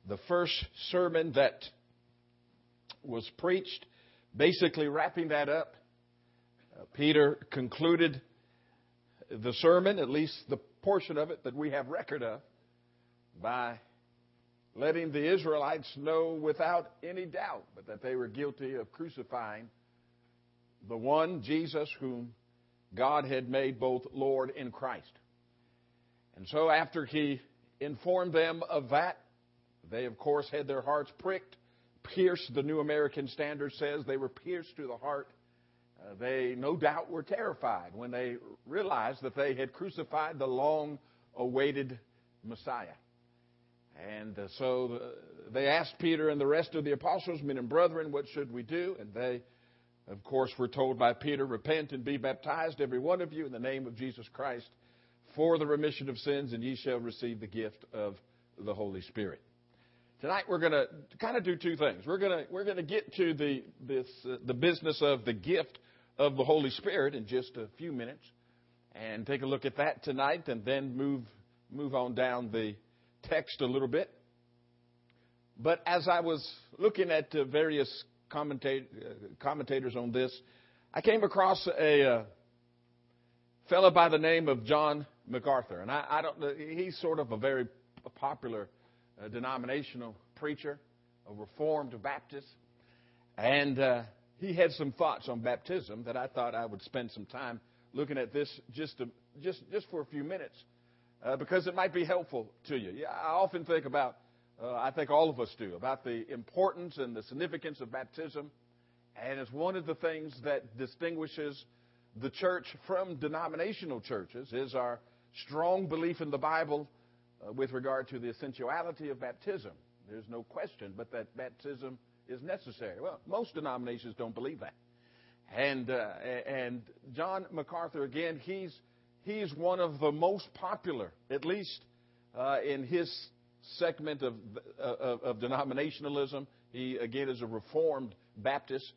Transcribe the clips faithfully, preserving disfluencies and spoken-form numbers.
the first sermon that was preached, basically wrapping that up. Uh, Peter concluded the sermon, at least the portion of it that we have record of, by letting the Israelites know without any doubt but that they were guilty of crucifying the one, Jesus, whom God had made both Lord and Christ. And so after he informed them of that, they, of course, had their hearts pricked, pierced, the New American Standard says. They were pierced to the heart. Uh, they, no doubt, were terrified when they realized that they had crucified the long-awaited Messiah. And uh, so the, they asked Peter and the rest of the apostles, men and brethren, what should we do? And they, of course, were told by Peter, repent and be baptized, every one of you, in the name of Jesus Christ, for the remission of sins, and ye shall receive the gift of the Holy Spirit. Tonight we're going to kind of do two things. We're going to we're going to get to the this uh, the business of the gift of the Holy Spirit in just a few minutes, and take a look at that tonight, and then move move on down the text a little bit. But as I was looking at uh, various commentat- uh, commentators on this, I came across a uh, fellow by the name of John MacArthur, and I, I don't. He's sort of a very popular uh, denominational preacher, a Reformed Baptist, and uh, he had some thoughts on baptism that I thought I would spend some time looking at this just to, just just for a few minutes, uh, because it might be helpful to you. Yeah, I often think about, uh, I think all of us do, about the importance and the significance of baptism, and it's one of the things that distinguishes the church from denominational churches is our strong belief in the Bible uh, with regard to the essentiality of baptism. There's no question but that baptism is necessary. Well, most denominations don't believe that. And uh, and John MacArthur, again, he's he's one of the most popular, at least uh, in his segment of, of of denominationalism. He, again, is a Reformed Baptist.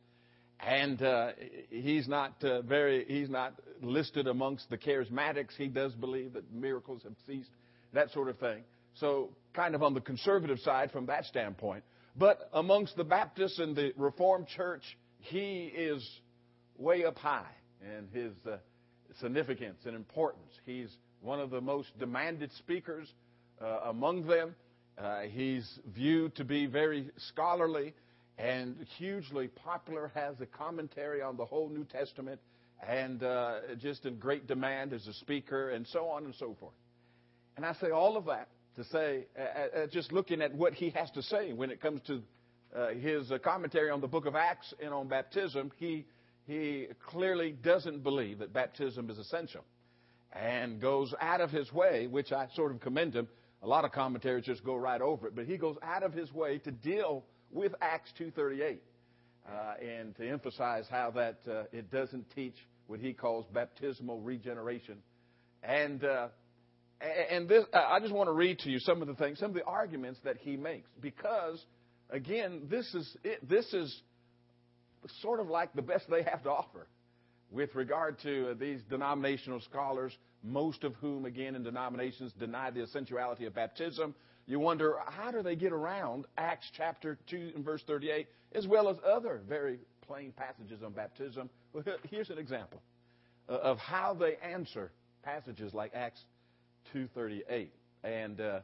And uh, he's not uh, very, he's not listed amongst the charismatics. He does believe that miracles have ceased, that sort of thing. So kind of on the conservative side from that standpoint. But amongst the Baptists and the Reformed Church, he is way up high in his uh, significance and importance. He's one of the most demanded speakers uh, among them. Uh, he's viewed to be very scholarly and hugely popular, has a commentary on the whole New Testament, and uh, just in great demand as a speaker, and so on and so forth. And I say all of that to say, uh, uh, just looking at what he has to say when it comes to uh, his uh, commentary on the book of Acts and on baptism, he, he clearly doesn't believe that baptism is essential and goes out of his way, which I sort of commend him. A lot of commentaries just go right over it, but he goes out of his way to deal with Acts two thirty-eight, uh, and to emphasize how that uh, it doesn't teach what he calls baptismal regeneration. And uh, and this, I just want to read to you some of the things, some of the arguments that he makes, because again, this is it, this is sort of like the best they have to offer with regard to uh, these denominational scholars, most of whom, again, in denominations deny the essentiality of baptism. You wonder, how do they get around Acts chapter two and verse thirty-eight, as well as other very plain passages on baptism? Well, here's an example of how they answer passages like Acts two thirty-eight. And uh,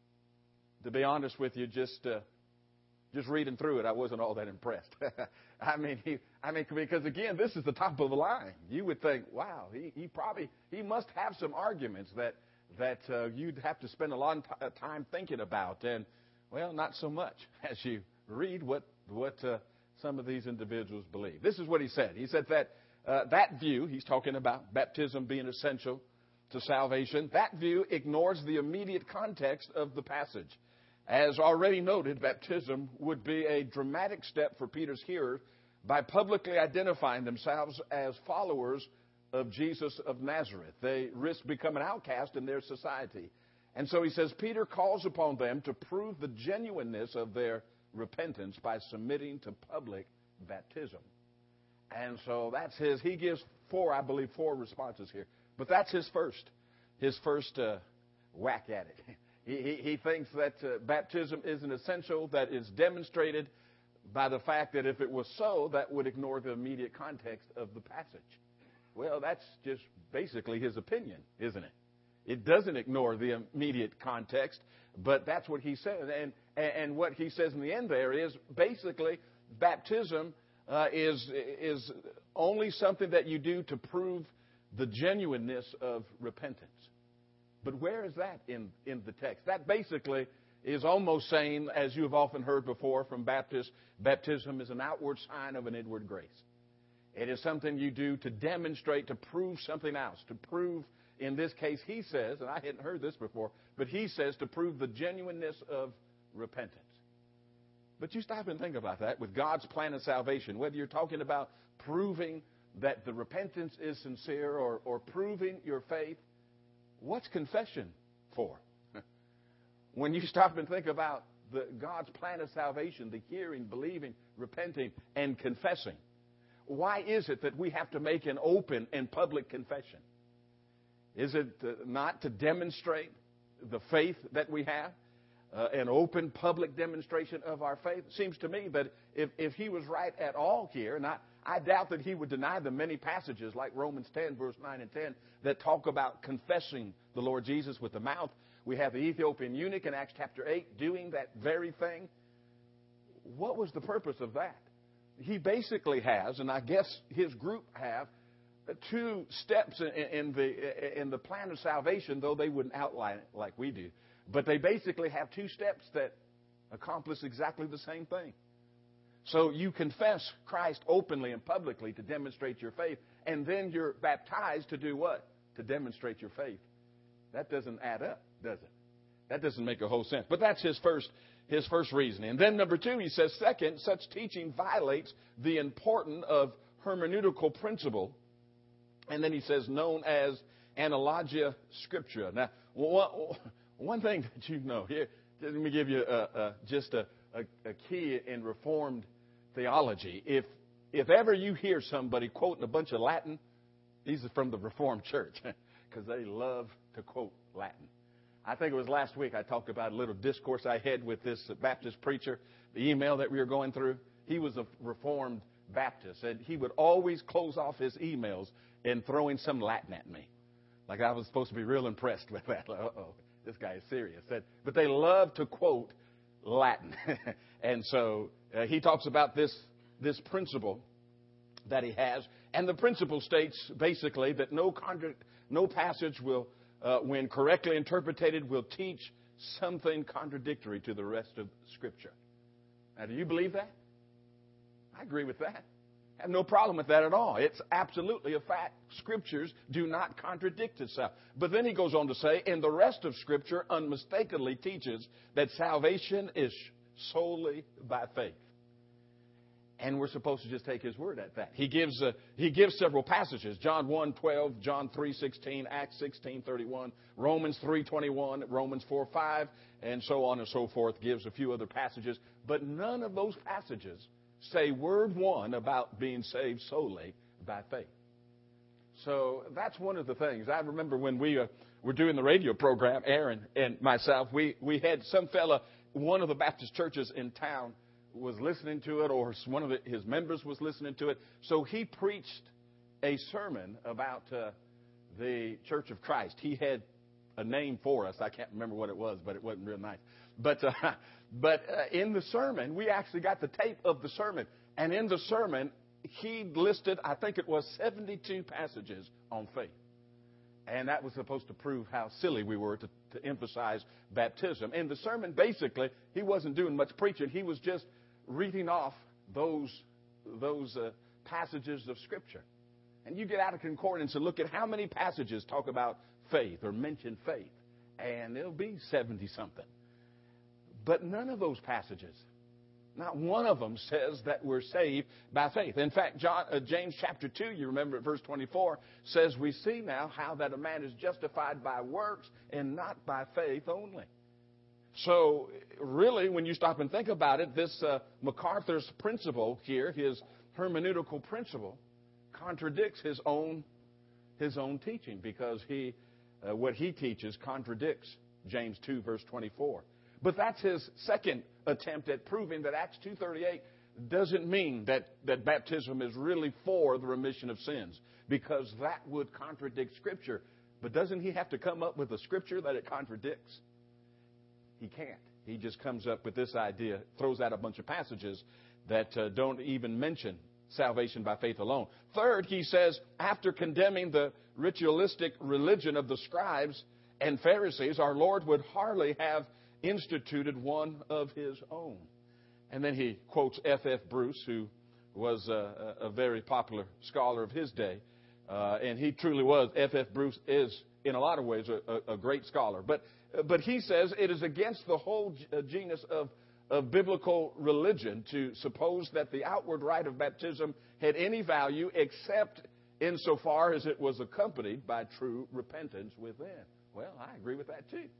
to be honest with you, just uh, just reading through it, I wasn't all that impressed. I mean, he, I mean, because again, this is the top of the line. You would think, wow, he, he probably he must have some arguments that. that uh, you'd have to spend a long t- time thinking about. And, well, not so much as you read what what uh, some of these individuals believe. This is what he said. He said that uh, that view, he's talking about baptism being essential to salvation, that view ignores the immediate context of the passage. As already noted, baptism would be a dramatic step for Peter's hearers by publicly identifying themselves as followers of Jesus of Nazareth. They risk becoming outcast in their society. And so he says, Peter calls upon them to prove the genuineness of their repentance by submitting to public baptism. And so that's his, he gives four, I believe, four responses here. But that's his first, his first uh, whack at it. He, he, he thinks that uh, baptism isn't essential, that is demonstrated by the fact that if it was so, that would ignore the immediate context of the passage. Well, that's just basically his opinion, isn't it? It doesn't ignore the immediate context, but that's what he says. And, and what he says in the end there is basically baptism uh, is, is only something that you do to prove the genuineness of repentance. But where is that in, in the text? That basically is almost saying, as you have often heard before from Baptists, baptism is an outward sign of an inward grace. It is something you do to demonstrate, to prove something else, to prove, in this case, he says, and I hadn't heard this before, but he says to prove the genuineness of repentance. But you stop and think about that with God's plan of salvation, whether you're talking about proving that the repentance is sincere or, or proving your faith, what's confession for? When you stop and think about the, God's plan of salvation, the hearing, believing, repenting, and confessing, why is it that we have to make an open and public confession? Is it uh, not to demonstrate the faith that we have? Uh, an open public demonstration of our faith? It seems to me that if, if he was right at all here, and I, I doubt that he would deny the many passages like Romans ten, verse nine and ten, that talk about confessing the Lord Jesus with the mouth. We have the Ethiopian eunuch in Acts chapter eight doing that very thing. What was the purpose of that? He basically has, and I guess his group have, two steps in, in the in the plan of salvation, though they wouldn't outline it like we do. But they basically have two steps that accomplish exactly the same thing. So you confess Christ openly and publicly to demonstrate your faith, and then you're baptized to do what? To demonstrate your faith. That doesn't add up, does it? That doesn't make a whole sense. But that's his first his first reasoning. And then number two, he says, second, such teaching violates the importance of hermeneutical principle. And then he says, known as analogia scriptura. Now, one, one thing that you know here, let me give you a, a, just a, a, a key in Reformed theology. If if ever you hear somebody quoting a bunch of Latin, these are from the Reformed Church because they love to quote Latin. I think it was last week I talked about a little discourse I had with this Baptist preacher, the email that we were going through. He was a Reformed Baptist, and he would always close off his emails and throwing some Latin at me. Like I was supposed to be real impressed with that. Like, uh-oh, this guy is serious. But they love to quote Latin. And so uh, he talks about this, this principle that he has. And the principle states basically that no, contra- no passage will, uh, when correctly interpreted, will teach something contradictory to the rest of Scripture. Now, do you believe that? I agree with that. I have no problem with that at all. It's absolutely a fact. Scriptures do not contradict itself. But then he goes on to say, and the rest of Scripture unmistakably teaches that salvation is solely by faith. And we're supposed to just take his word at that. He gives uh, he gives several passages. John one twelve, John three sixteen, Acts sixteen thirty-one, Romans three twenty-one, Romans four five, and so on and so forth. Gives a few other passages. But none of those passages say word one about being saved solely by faith. So that's one of the things. I remember when we uh, were doing the radio program, Aaron and myself, we, we had some fella, one of the Baptist churches in town was listening to it, or one of the, his members was listening to it. So he preached a sermon about uh, the Church of Christ. He had a name for us. I can't remember what it was, but it wasn't real nice. But uh, but uh, in the sermon, we actually got the tape of the sermon. And in the sermon, he listed, I think it was seventy-two passages on faith. And that was supposed to prove how silly we were to, to emphasize baptism. In the sermon, basically, he wasn't doing much preaching. He was just reading off those, those uh, passages of Scripture. And you get out of concordance and look at how many passages talk about faith or mention faith. And it'll be seventy-something. But none of those passages, not one of them says that we're saved by faith. In fact, John, uh, James chapter two, you remember at verse twenty-four, says we see now how that a man is justified by works and not by faith only. So really, when you stop and think about it, this uh, MacArthur's principle here, his hermeneutical principle, contradicts his own his own teaching because he uh, what he teaches contradicts James two, verse twenty-four. But that's his second attempt at proving that Acts two thirty-eight doesn't mean that, that baptism is really for the remission of sins, because that would contradict Scripture. But doesn't he have to come up with a Scripture that it contradicts? He can't. He just comes up with this idea, throws out a bunch of passages that uh, don't even mention salvation by faith alone. Third, he says, after condemning the ritualistic religion of the scribes and Pharisees, our Lord would hardly have instituted one of his own. And then he quotes F F Bruce, who was a, a very popular scholar of his day. Uh, and he truly was. F F Bruce is, in a lot of ways, a, a great scholar. But but he says it is against the whole genus of, of biblical religion to suppose that the outward rite of baptism had any value except insofar as it was accompanied by true repentance within. Well, I agree with that too.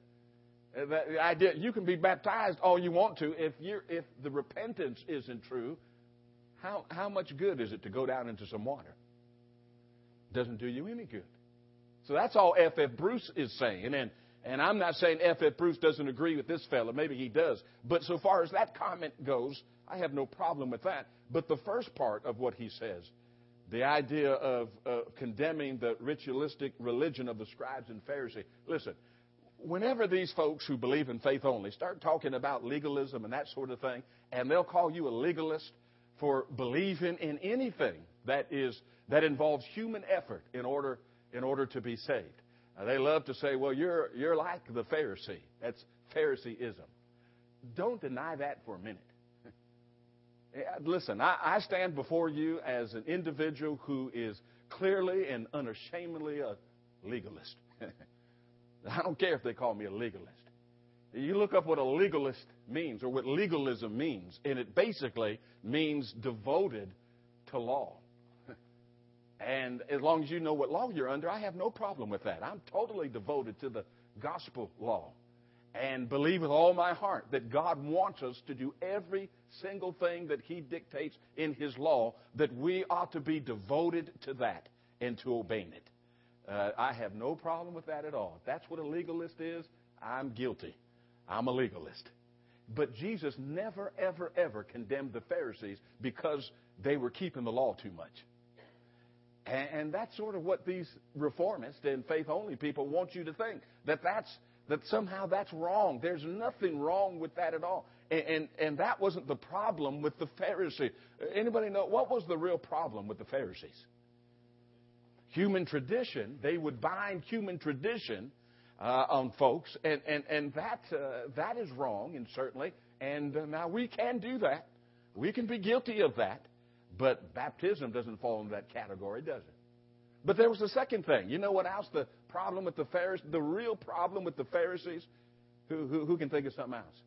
The idea, you can be baptized all you want to. If you're, if the repentance isn't true, how how much good is it to go down into some water? Doesn't do you any good. So that's all F F Bruce is saying. And and I'm not saying F F Bruce doesn't agree with this fella. Maybe he does. But so far as that comment goes, I have no problem with that. But the first part of what he says, the idea of uh, condemning the ritualistic religion of the scribes and Pharisees. Listen, whenever these folks who believe in faith only start talking about legalism and that sort of thing, and they'll call you a legalist for believing in anything that is that involves human effort in order in order to be saved. Uh, they love to say, well, you're you're like the Pharisee. That's Phariseeism. Don't deny that for a minute. Listen, I, I stand before you as an individual who is clearly and unashamedly a legalist. I don't care if they call me a legalist. You look up what a legalist means or what legalism means, and it basically means devoted to law. And as long as you know what law you're under, I have no problem with that. I'm totally devoted to the gospel law and believe with all my heart that God wants us to do every single thing that he dictates in his law, that we ought to be devoted to that and to obeying it. Uh, I have no problem with that at all. If that's what a legalist is, I'm guilty. I'm a legalist. But Jesus never, ever, ever condemned the Pharisees because they were keeping the law too much. And, and that's sort of what these reformists and faith-only people want you to think, that that's that somehow that's wrong. There's nothing wrong with that at all. And, and, and that wasn't the problem with the Pharisees. Anybody know what was the real problem with the Pharisees? Human tradition. They would bind human tradition uh, on folks, and and and that uh, that is wrong, and certainly. And uh, now we can do that. We can be guilty of that, but baptism doesn't fall in that category, does it? But there was a second thing. You know what else? The problem with the Pharisees, the real problem with the Pharisees. Who who, who can think of something else?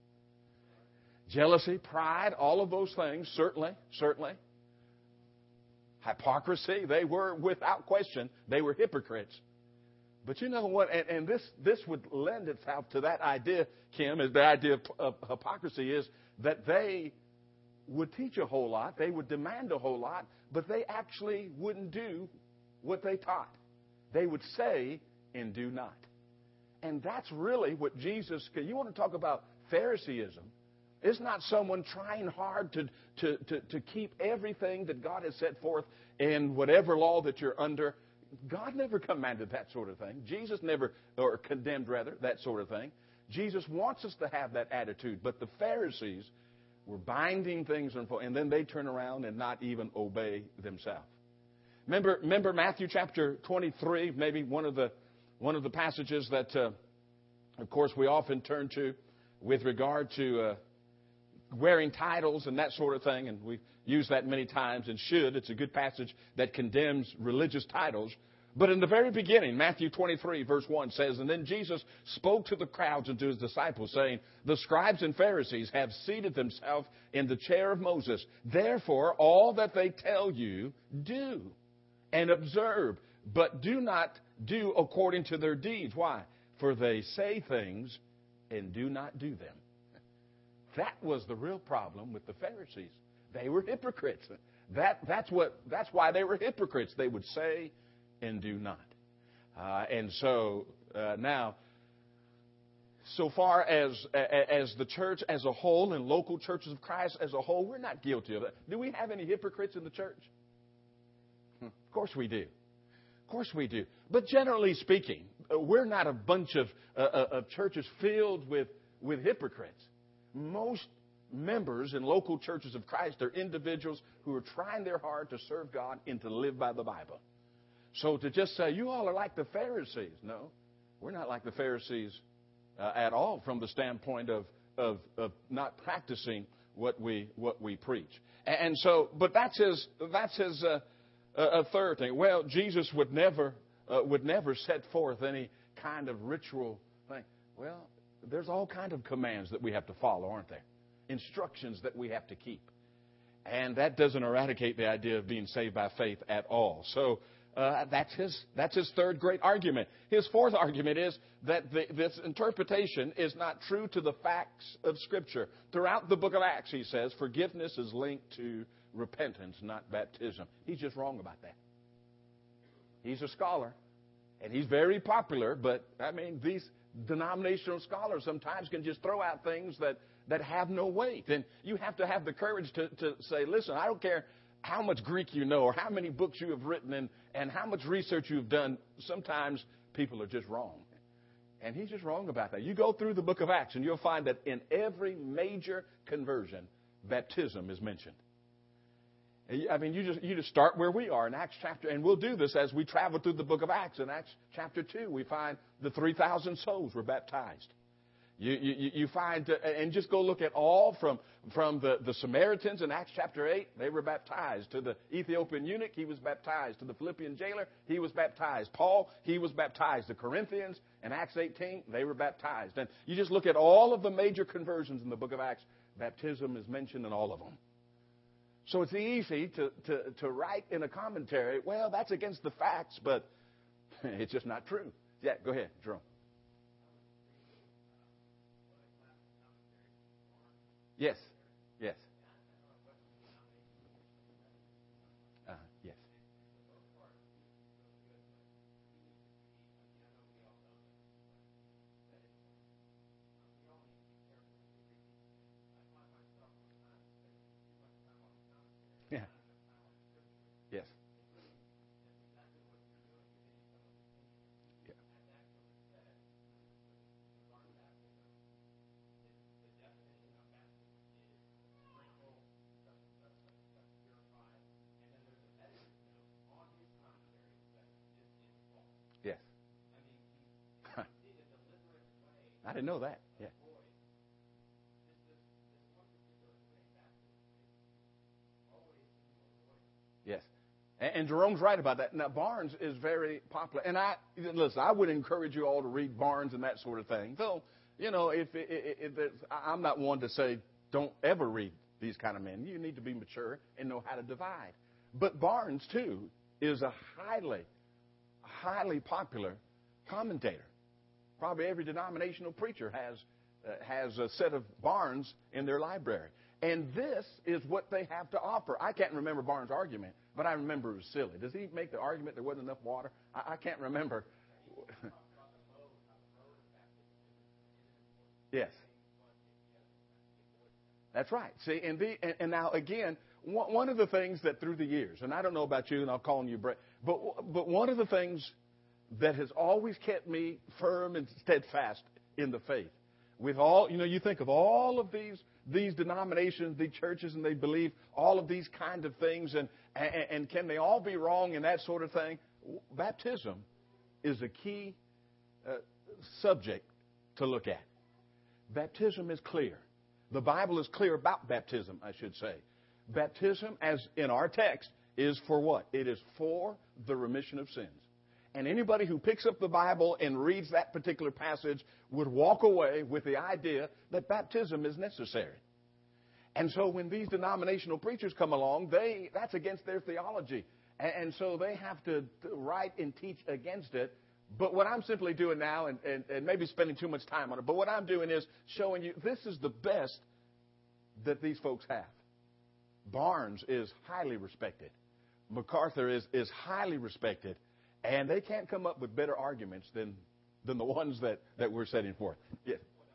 Jealousy, pride, all of those things. Certainly, certainly. Hypocrisy, they were, without question, they were hypocrites. But you know what, and, and this this would lend itself to that idea, Kim, is the idea of, of hypocrisy is that they would teach a whole lot, they would demand a whole lot, but they actually wouldn't do what they taught. They would say and do not. And that's really what Jesus, you want to talk about Phariseeism. It's not someone trying hard to, to, to, to keep everything that God has set forth in whatever law that you're under. God never commanded that sort of thing. Jesus never, or condemned rather, that sort of thing. Jesus wants us to have that attitude. But the Pharisees were binding things, and then they turn around and not even obey themselves. Remember, remember Matthew chapter twenty-three, maybe one of the, one of the passages that, uh, of course, we often turn to with regard to Uh, wearing titles and that sort of thing, and we've used that many times and should. It's a good passage that condemns religious titles. But in the very beginning, Matthew twenty-three, verse one says, "And then Jesus spoke to the crowds and to his disciples, saying, 'The scribes and Pharisees have seated themselves in the chair of Moses. Therefore, all that they tell you, do and observe, but do not do according to their deeds.' Why? For they say things and do not do them." That was the real problem with the Pharisees. They were hypocrites. That, that's, what, that's why they were hypocrites. They would say and do not. Uh, and so uh, now, so far as as the church as a whole and local churches of Christ as a whole, we're not guilty of it. Do we have any hypocrites in the church? Of course we do. Of course we do. But generally speaking, we're not a bunch of, uh, of churches filled with, with hypocrites. Most members in local churches of Christ are individuals who are trying their hard to serve God and to live by the Bible. So to just say, you all are like the Pharisees. No, we're not like the Pharisees uh, at all from the standpoint of, of, of not practicing what we what we preach. And so, but that's his, that's his uh, a third thing. Well, Jesus would never uh, would never set forth any kind of ritual thing. Well, there's all kind of commands that we have to follow, aren't there? Instructions that we have to keep. And that doesn't eradicate the idea of being saved by faith at all. So uh, that's his that's his third great argument. His fourth argument is that the, this interpretation is not true to the facts of Scripture. Throughout the book of Acts, he says, forgiveness is linked to repentance, not baptism. He's just wrong about that. He's a scholar, and he's very popular, but, I mean, these denominational scholars sometimes can just throw out things that, that have no weight. And you have to have the courage to, to say, listen, I don't care how much Greek you know or how many books you have written and, and how much research you've done. Sometimes people are just wrong. And he's just wrong about that. You go through the book of Acts, and you'll find that in every major conversion, baptism is mentioned. I mean, you just you just start where we are in Acts chapter, and we'll do this as we travel through the book of Acts. In Acts chapter two, we find the three thousand souls were baptized. You, you, you find, uh, and just go look at all from, from the, the Samaritans in Acts chapter eight, they were baptized. To the Ethiopian eunuch, he was baptized. To the Philippian jailer, he was baptized. Paul, he was baptized. The Corinthians in Acts eighteen, they were baptized. And you just look at all of the major conversions in the book of Acts, baptism is mentioned in all of them. So it's easy to, to, to write in a commentary, well, that's against the facts, but it's just not true. Yeah, go ahead, Jerome. Yes, yes. Uh, yes. Yeah. Yes. Yeah. Yes. I didn't know that. Yeah. Yes. And, and Jerome's right about that. Now, Barnes is very popular. And I, listen, I would encourage you all to read Barnes and that sort of thing. Though, you know, if, if, if I'm not one to say don't ever read these kind of men. You need to be mature and know how to divide. But Barnes, too, is a highly, highly popular commentator. Probably every denominational preacher has uh, has a set of Barnes in their library. And this is what they have to offer. I can't remember Barnes' argument, but I remember it was silly. Does he make the argument there wasn't enough water? I, I can't remember. Yes. That's right. See, and, the, and, and now, again, one, one of the things that through the years, and I don't know about you, and I'll call on you, Brett, but, but one of the things that has always kept me firm and steadfast in the faith, with all, you know, you think of all of these these denominations, these churches, and they believe all of these kind of things, and, and, and can they all be wrong and that sort of thing? Baptism is a key uh, subject to look at. Baptism is clear. The Bible is clear about baptism, I should say. Baptism, as in our text, is for what? It is for the remission of sins. And anybody who picks up the Bible and reads that particular passage would walk away with the idea that baptism is necessary. And so when these denominational preachers come along, they that's against their theology. And, and so they have to, to write and teach against it. But what I'm simply doing now, and, and, and maybe spending too much time on it, but what I'm doing is showing you this is the best that these folks have. Barnes is highly respected. MacArthur is, is highly respected. And they can't come up with better arguments than, than the ones that, that we're setting forth. Yes.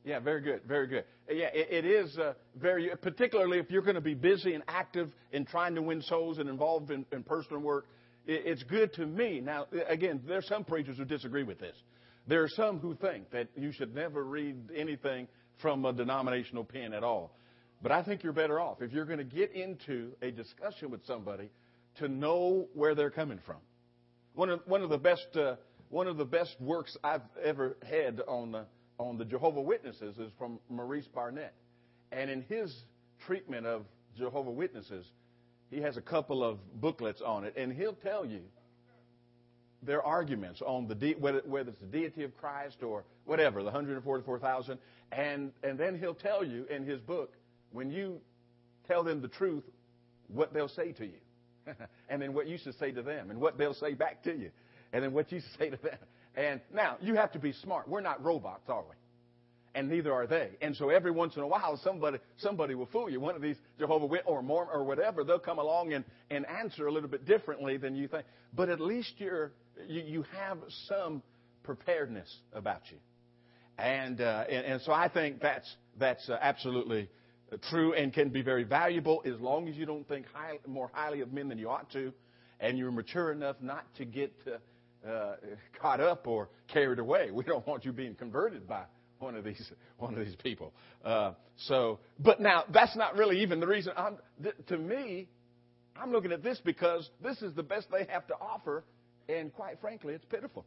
Yeah, very good, very good. Yeah, it, it is uh, very, particularly if you're going to be busy and active in trying to win souls and involved in, in personal work. It, it's good to me. Now, again, there's some preachers who disagree with this. There are some who think that you should never read anything from a denominational pen at all. But I think you're better off if you're going to get into a discussion with somebody to know where they're coming from. One of one of the best uh, one of the best works I've ever had on the on the Jehovah's Witnesses is from Maurice Barnett, and in his treatment of Jehovah's Witnesses, he has a couple of booklets on it, and he'll tell you their arguments on the de- whether, whether it's the deity of Christ or whatever, the one hundred forty-four thousand, and and then he'll tell you in his book, when you tell them the truth, what they'll say to you, and then what you should say to them, and what they'll say back to you, and then what you should say to them. And now you have to be smart. We're not robots, are we? And neither are they. And so every once in a while, somebody somebody will fool you. One of these Jehovah's Witnesses or Mormon or whatever, they'll come along and, and answer a little bit differently than you think. But at least you're you, you have some preparedness about you. And uh, and, and so I think that's that's uh, absolutely true and can be very valuable as long as you don't think high, more highly of men than you ought to, and you're mature enough not to get uh, uh, caught up or carried away. We don't want you being converted by one of these one of these people. Uh, so, but now that's not really even the reason. I'm, th- to me, I'm looking at this because this is the best they have to offer, and quite frankly, it's pitiful.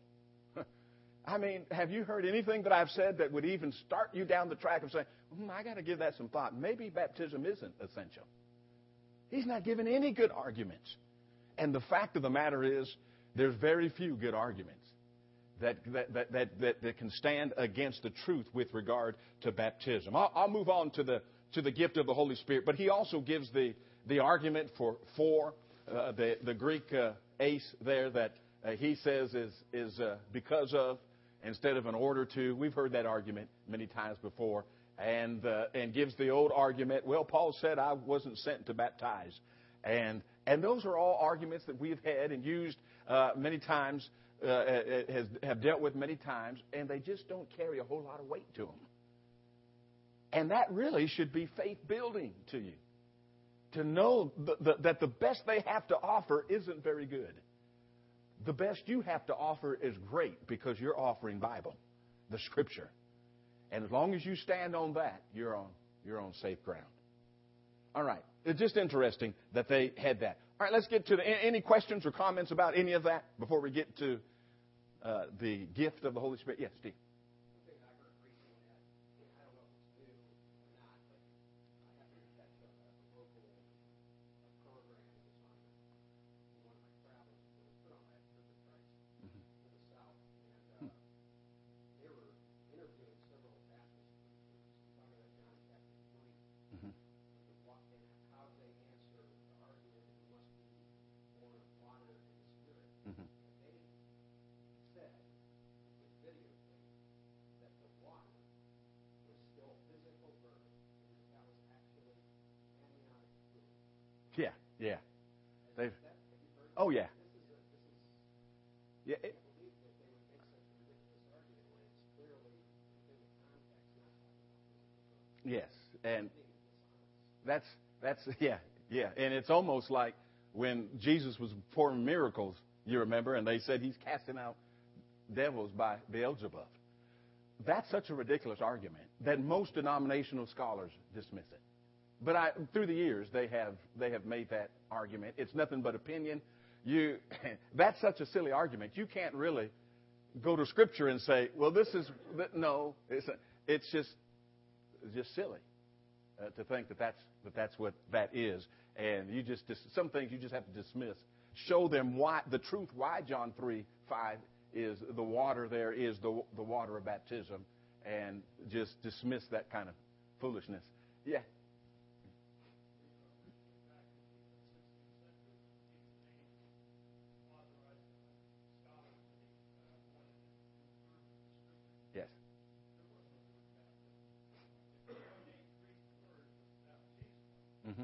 I mean, have you heard anything that I've said that would even start you down the track of saying, hmm, I got to give that some thought. Maybe baptism isn't essential. He's not giving any good arguments. And the fact of the matter is, there's very few good arguments that that that that, that, that can stand against the truth with regard to baptism. I'll, I'll move on to the to the gift of the Holy Spirit, but he also gives the the argument for for uh, the the Greek uh, ace there that uh, he says is is uh, because of, instead of an order to. We've heard that argument many times before, and uh, and gives the old argument. Well, Paul said I wasn't sent to baptize, and and those are all arguments that we've had and used uh, many times, uh, has have dealt with many times, and they just don't carry a whole lot of weight to them. And that really should be faith building to you, to know the, the, that the best they have to offer isn't very good. The best you have to offer is great because you're offering Bible, the Scripture. And as long as you stand on that, you're on you're on safe ground. All right. It's just interesting that they had that. All right, let's get to the, any questions or comments about any of that before we get to uh, the gift of the Holy Spirit. Yes, Steve. Yeah, yeah. They've, oh, yeah. Yeah. It, yes, and that's that's yeah, yeah. And it's almost like when Jesus was performing miracles, you remember, and they said he's casting out devils by Beelzebub. That's such a ridiculous argument that most denominational scholars dismiss it. But I, through the years, they have they have made that argument. It's nothing but opinion. You, that's such a silly argument. You can't really go to Scripture and say, "Well, this is no." It's it's just it's just silly uh, to think that that's that that's what that is. And you just some things you just have to dismiss. Show them why the truth. Why John three five is the water. There is the the water of baptism, and just dismiss that kind of foolishness. Yeah. Yes. Mm-hmm.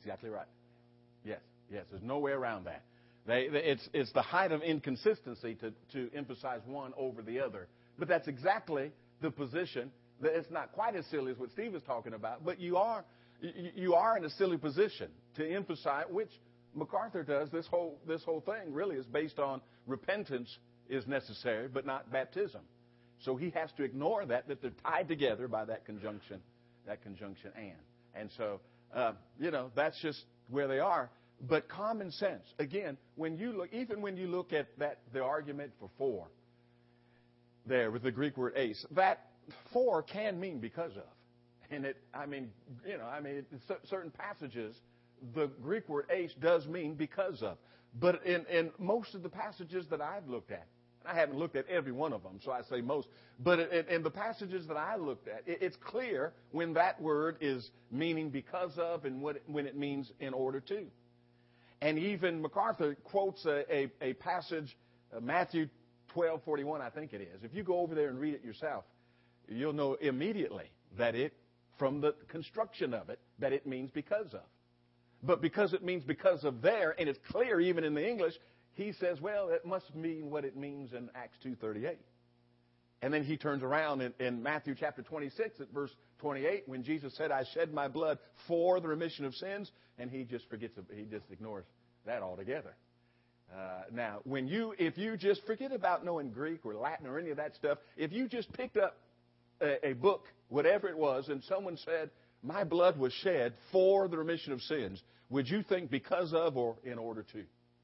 exactly right. Yes, yes. There's no way around that. They, they, it's, it's the height of inconsistency to, to emphasize one over the other. But that's exactly the position. That it's not quite as silly as what Steve was talking about, but you are you, you are in a silly position to emphasize, which MacArthur does. This whole this whole thing really is based on repentance is necessary, but not baptism. So he has to ignore that that they're tied together by that conjunction, that conjunction and. And so uh, you know that's just where they are. But common sense, again, when you look, even when you look at that, the argument for for, there with the Greek word eis, that for can mean because of, and it, I mean, you know, I mean, in certain passages, the Greek word eis does mean because of. But in, in most of the passages that I've looked at, I haven't looked at every one of them, so I say most. But in, in the passages that I looked at, it, it's clear when that word is meaning because of and what, when it means in order to. And even MacArthur quotes a, a, a passage, uh, Matthew twelve forty-one, I think it is. If you go over there and read it yourself, you'll know immediately that it, from the construction of it, that it means because of. But because it means because of there, and it's clear even in the English, he says, well, it must mean what it means in Acts two thirty-eight. And then he turns around in, in Matthew chapter twenty-six at verse twenty-eight when Jesus said, I shed my blood for the remission of sins. And he just forgets, he just ignores that altogether. Uh, now, when you, if you just forget about knowing Greek or Latin or any of that stuff, if you just picked up a, a book, whatever it was, and someone said, my blood was shed for the remission of sins, would you think because of or in order to?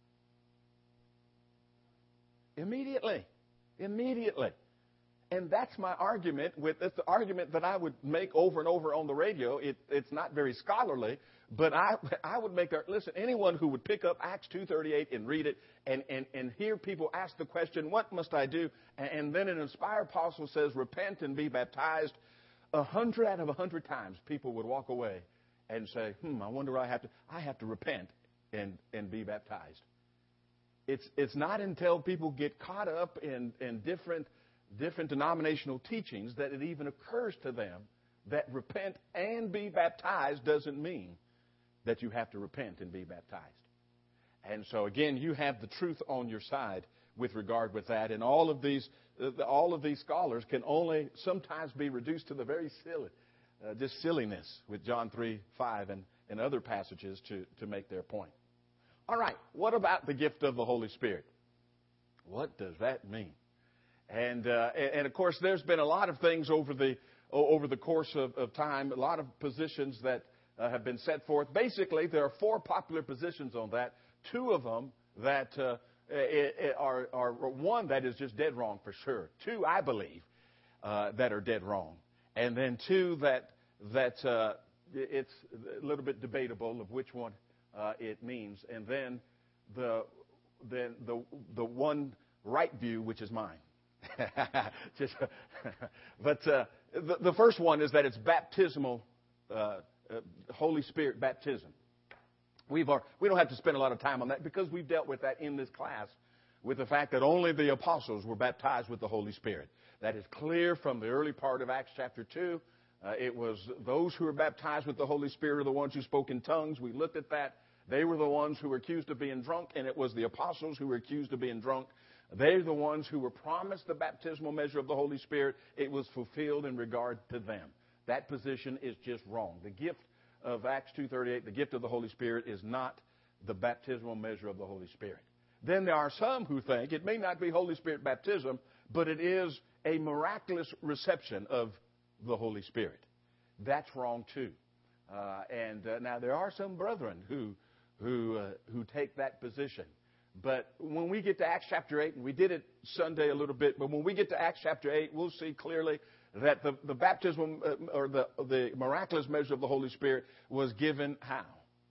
Immediately. Immediately. And that's my argument with, it's the argument that I would make over and over on the radio. It, it's not very scholarly, but I, I would make, our, listen, anyone who would pick up Acts two thirty-eight and read it and, and, and hear people ask the question, what must I do? And, and then an inspired apostle says, repent and be baptized. A hundred out of a hundred times people would walk away and say, hmm, I wonder I have to, I have to repent and, and be baptized. It's, it's not until people get caught up in, in different different denominational teachings that it even occurs to them that repent and be baptized doesn't mean that you have to repent and be baptized. And so again, you have the truth on your side with regard with that. And all of these, uh, all of these scholars can only sometimes be reduced to the very silly, uh, just silliness with John three five and, and other passages to, to make their point. All right, what about the gift of the Holy Spirit? What does that mean? And, uh, and of course, there's been a lot of things over the over the course of, of time, a lot of positions that uh, have been set forth. Basically, there are four popular positions on that. Two of them that uh, are, are one that is just dead wrong for sure. Two, I believe, uh, that are dead wrong, and then two that that uh, it's a little bit debatable of which one uh, it means, and then the then the the one right view, which is mine. Just, but uh, the, the first one is that it's baptismal, uh, uh, Holy Spirit baptism. We've are, we don't have to spend a lot of time on that because we've dealt with that in this class with the fact that only the apostles were baptized with the Holy Spirit. That is clear from the early part of Acts chapter two. Uh, it was those who were baptized with the Holy Spirit are the ones who spoke in tongues. We looked at that. They were the ones who were accused of being drunk, and it was the apostles who were accused of being drunk. They're the ones who were promised the baptismal measure of the Holy Spirit. It was fulfilled in regard to them. That position is just wrong. The gift of Acts two thirty-eight, the gift of the Holy Spirit, is not the baptismal measure of the Holy Spirit. Then there are some who think it may not be Holy Spirit baptism, but it is a miraculous reception of the Holy Spirit. That's wrong too. Uh, and uh, now there are some brethren who who uh, who take that position. But when we get to Acts chapter eight, and we did it Sunday a little bit, but when we get to Acts chapter eight, we'll see clearly that the, the baptism uh, or the, the miraculous measure of the Holy Spirit was given how?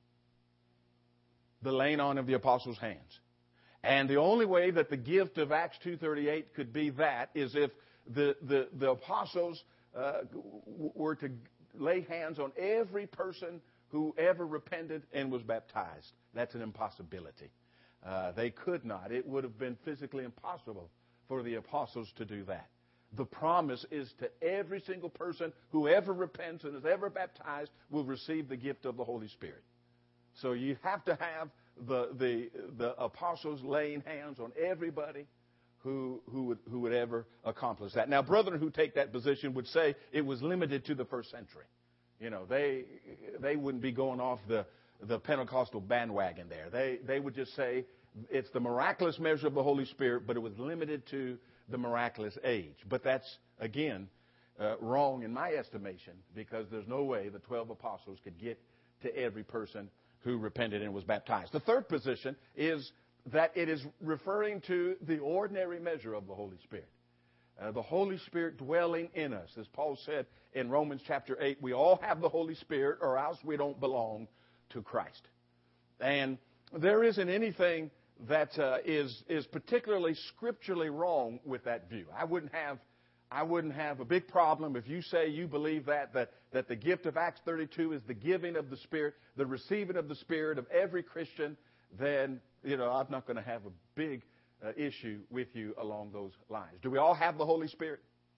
The laying on of the apostles' hands. And the only way that the gift of Acts two thirty-eight could be that is if the, the, the apostles uh, were to lay hands on every person who ever repented and was baptized. That's an impossibility. Uh, they could not. It would have been physically impossible for the apostles to do that. The promise is to every single person who ever repents and is ever baptized will receive the gift of the Holy Spirit. So you have to have the the the apostles laying hands on everybody who who would who would ever accomplish that. Now, brethren who take that position would say it was limited to the first century. You know, they they wouldn't be going off the the Pentecostal bandwagon there. They they would just say it's the miraculous measure of the Holy Spirit, but it was limited to the miraculous age. But that's, again, uh, wrong in my estimation, because there's no way the twelve apostles could get to every person who repented and was baptized. The third position is that it is referring to the ordinary measure of the Holy Spirit. Uh, the Holy Spirit dwelling in us. As Paul said in Romans chapter eight, we all have the Holy Spirit, or else we don't belong to Christ. And there isn't anything that uh, is is particularly scripturally wrong with that view. I wouldn't have I wouldn't have a big problem if you say you believe that that that the gift of Acts thirty-two is the giving of the Spirit, the receiving of the Spirit of every Christian. Then, you know, I'm not going to have a big uh, issue with you along those lines. Do we all have the Holy Spirit?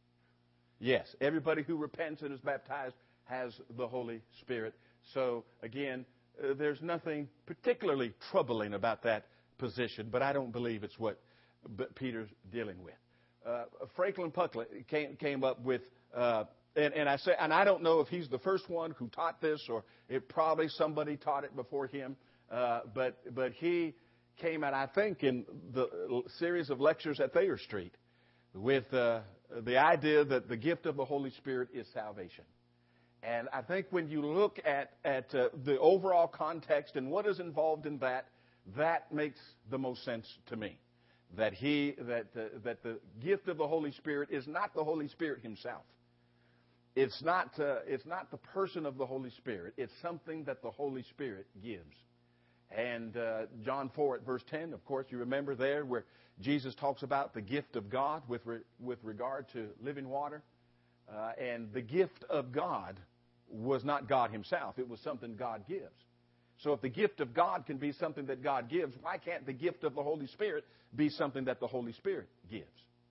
Yes. Everybody who repents and is baptized has the Holy Spirit. So again, uh, there's nothing particularly troubling about that position, but I don't believe it's what Peter's dealing with. Uh, Franklin Puckett came came up with, uh, and, and I say, and I don't know if he's the first one who taught this, or it probably somebody taught it before him. Uh, but but he came out, I think, in the series of lectures at Thayer Street with uh, the idea that the gift of the Holy Spirit is salvation. And I think when you look at at uh, the overall context and what is involved in that, that makes the most sense to me. That he that uh, that the gift of the Holy Spirit is not the Holy Spirit himself. It's not uh, it's not the person of the Holy Spirit. It's something that the Holy Spirit gives. And uh, John four at verse ten, of course, you remember there where Jesus talks about the gift of God with re- with regard to living water. Uh, and the gift of God was not God himself. It was something God gives. So if the gift of God can be something that God gives, why can't the gift of the Holy Spirit be something that the Holy Spirit gives?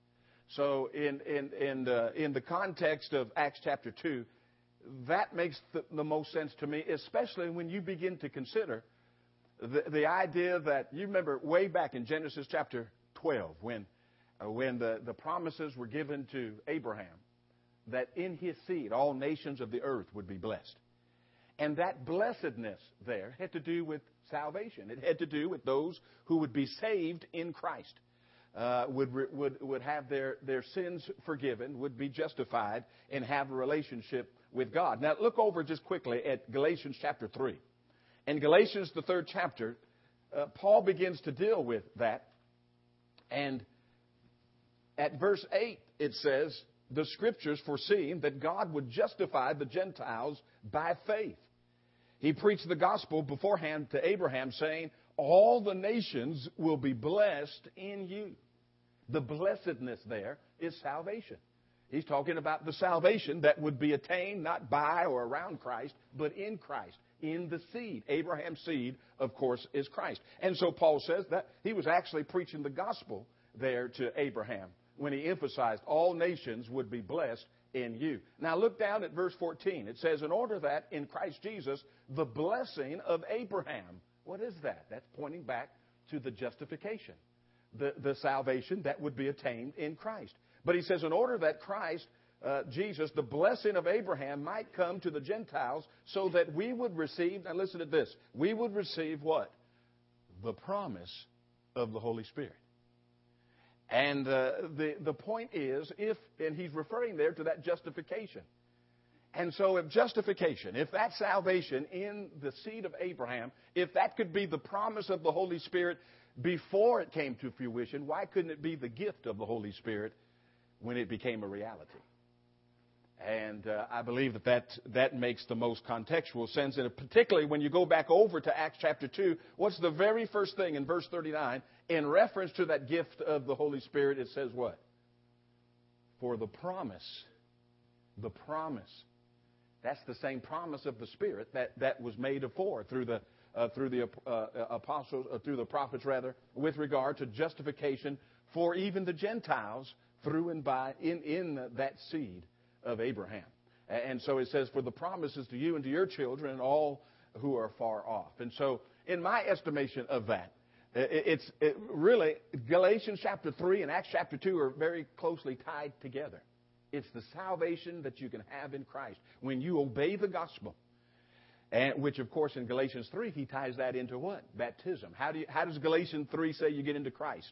So in in in, uh, in the context of Acts chapter two, that makes the, the most sense to me, especially when you begin to consider the, the idea that, you remember way back in Genesis chapter twelve, when, uh, when the, the promises were given to Abraham, that in his seed all nations of the earth would be blessed. And that blessedness there had to do with salvation. It had to do with those who would be saved in Christ, uh, would, would, would have their, their sins forgiven, would be justified, and have a relationship with God. Now, look over just quickly at Galatians chapter three. In Galatians, the third chapter, uh, Paul begins to deal with that. And at verse eight, it says, the Scriptures foreseeing that God would justify the Gentiles by faith. He preached the gospel beforehand to Abraham, saying, all the nations will be blessed in you. The blessedness there is salvation. He's talking about the salvation that would be attained not by or around Christ, but in Christ, in the seed. Abraham's seed, of course, is Christ. And so Paul says that he was actually preaching the gospel there to Abraham when he emphasized all nations would be blessed in you. Now look down at verse fourteen. It says, in order that in Christ Jesus, the blessing of Abraham. What is that? That's pointing back to the justification, the, the salvation that would be attained in Christ. But he says, in order that Christ, uh, Jesus, the blessing of Abraham might come to the Gentiles so that we would receive, now listen to this, we would receive what? The promise of the Holy Spirit. And uh, the, the point is, if, and he's referring there to that justification. And so if justification, if that salvation in the seed of Abraham, if that could be the promise of the Holy Spirit before it came to fruition, why couldn't it be the gift of the Holy Spirit when it became a reality? And uh, I believe that, that that makes the most contextual sense. And particularly when you go back over to Acts chapter two, what's the very first thing in verse thirty-nine? In reference to that gift of the Holy Spirit, it says what? For the promise. The promise. That's the same promise of the Spirit that, that was made afore through the uh, through the uh, apostles, uh, through the prophets rather, with regard to justification for even the Gentiles through and by in in that seed of Abraham. And so it says, for the promises to you and to your children and all who are far off. And so, in my estimation of that, it's it really, Galatians chapter three and Acts chapter two are very closely tied together. It's the salvation that you can have in Christ when you obey the gospel. And which, of course, in Galatians three, he ties that into what? Baptism. How do you, how does Galatians three say you get into Christ?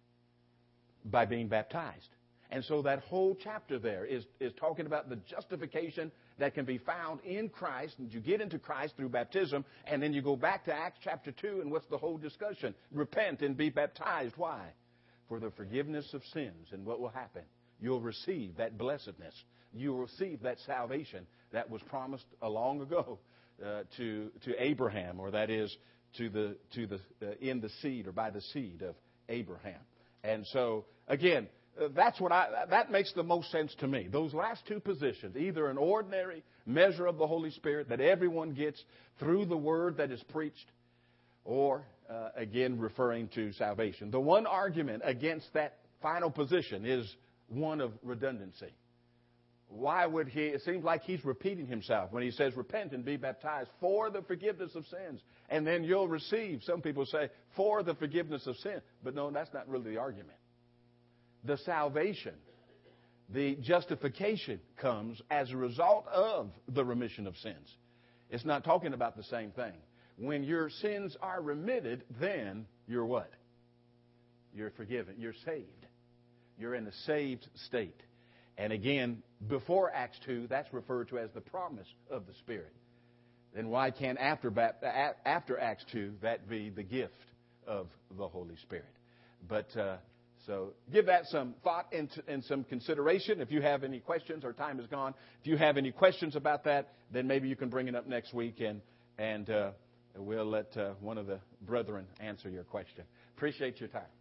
By being baptized. And so that whole chapter there is, is talking about the justification that can be found in Christ. And you get into Christ through baptism. And then you go back to Acts chapter two. And what's the whole discussion? Repent and be baptized. Why? For the forgiveness of sins. And what will happen? You'll receive that blessedness. You'll receive that salvation that was promised a long ago uh, to to Abraham, or that is to the to the uh, in the seed or by the seed of Abraham. And so again, uh, that's what I that makes the most sense to me. Those last two positions, either an ordinary measure of the Holy Spirit that everyone gets through the word that is preached, or uh, again referring to salvation. The one argument against that final position is one of redundancy. Why would he? It seems like he's repeating himself when he says, repent and be baptized for the forgiveness of sins. And then you'll receive, some people say, for the forgiveness of sin. But no, that's not really the argument. The salvation, the justification comes as a result of the remission of sins. It's not talking about the same thing. When your sins are remitted, then you're what? You're forgiven. You're saved. You're in a saved state. And again, before Acts two, that's referred to as the promise of the Spirit. Then why can't after, after Acts two that be the gift of the Holy Spirit? But uh, so give that some thought and, and some consideration. If you have any questions, our time is gone. If you have any questions about that, then maybe you can bring it up next week, and, and uh, we'll let uh, one of the brethren answer your question. Appreciate your time.